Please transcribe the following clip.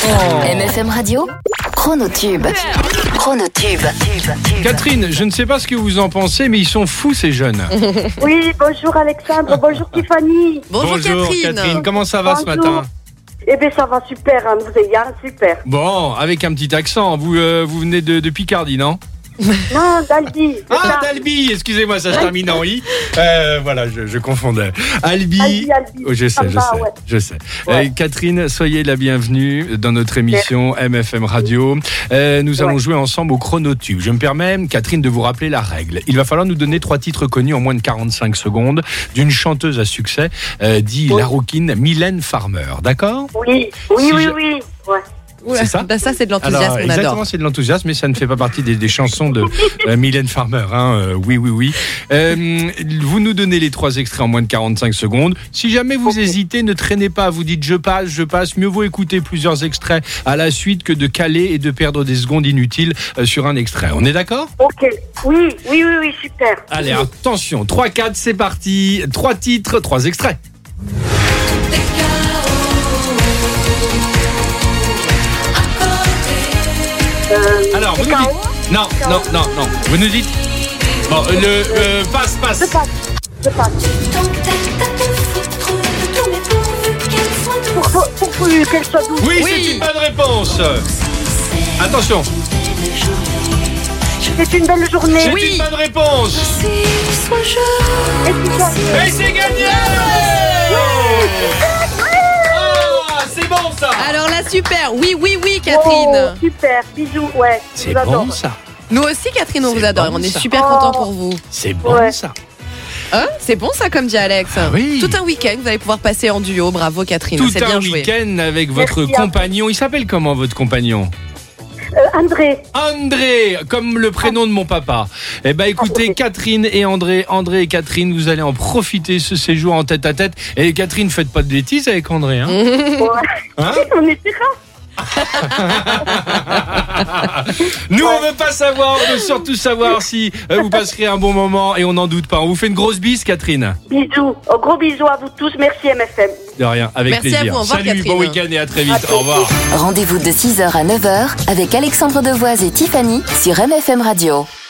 MFM Radio, Chronotube. Catherine, je ne sais pas ce que vous en pensez, mais ils sont fous ces jeunes. Oui, bonjour Alexandre, bonjour Tiffany. Bonjour Catherine. Comment ça va ce matin? Eh bien ça va super, hein, vous êtes bien, super. Bon, avec un petit accent, vous venez de Picardie, non? Non, d'Albi. Ah, d'Albi, excusez-moi, ça se termine en I. Voilà, je confondais. Albi. Oh, je sais. Ouais. Catherine, soyez la bienvenue dans notre émission MFM Radio. Nous allons jouer ensemble au Chronotube. Je me permets, Catherine, de vous rappeler la règle. Il va falloir nous donner 3 titres connus en moins de 45 secondes d'une chanteuse à succès, dit la rouquine Mylène Farmer. D'accord? Oui. Ouais. C'est ça? Ça, c'est de l'enthousiasme, Alors, on exactement, adore. c'est de l'enthousiasme, mais ça ne fait pas partie des chansons de Mylène Farmer. Oui. Vous nous donnez les 3 extraits en moins de 45 secondes. Si jamais vous hésitez, ne traînez pas. Vous dites je passe. Mieux vaut écouter plusieurs extraits à la suite que de caler et de perdre des secondes inutiles sur un extrait. On est d'accord? Ok. Oui, super. Allez, attention. 3-4, c'est parti. 3 titres, 3 extraits. Alors, vous nous dites... Non. Vous nous dites... Bon, passe. Je passe. Pour qu'elle soit douce. Oui, c'est une bonne réponse. Attention. C'est une belle journée. C'est une bonne réponse. Et c'est gagné. C'est bon ça. Alors là, super. Oui, Catherine. Oh, super, bisous, ouais. C'est je vous adore. bon ça. Nous aussi, Catherine, on C'est vous adore. bon, On est ça. super contents pour vous. C'est bon Ouais. ça. Hein, c'est bon ça, comme dit Alex. Ah oui. Tout un week-end, vous allez pouvoir passer en duo. Bravo, Catherine. Tout C'est un bien joué. week-end avec votre Merci à vous. compagnon. Il s'appelle comment votre compagnon? André. Comme le prénom de mon papa. Eh ben écoutez, Catherine et André et Catherine, vous allez en profiter ce séjour en tête à tête. Et Catherine, faites pas de bêtises avec André, hein? Ouais. Hein? On est rares. Nous, on veut pas savoir, on veut surtout savoir si vous passerez un bon moment et on n'en doute pas. On vous fait une grosse bise, Catherine. Bisous. Oh, gros bisous à vous tous. Merci MFM. De rien, avec Merci à plaisir. vous, au revoir, Salut, Catherine. bon week-end et à très vite. Au revoir. Rendez-vous de 6h à 9h avec Alexandre Devoise et Tiffany sur MFM Radio.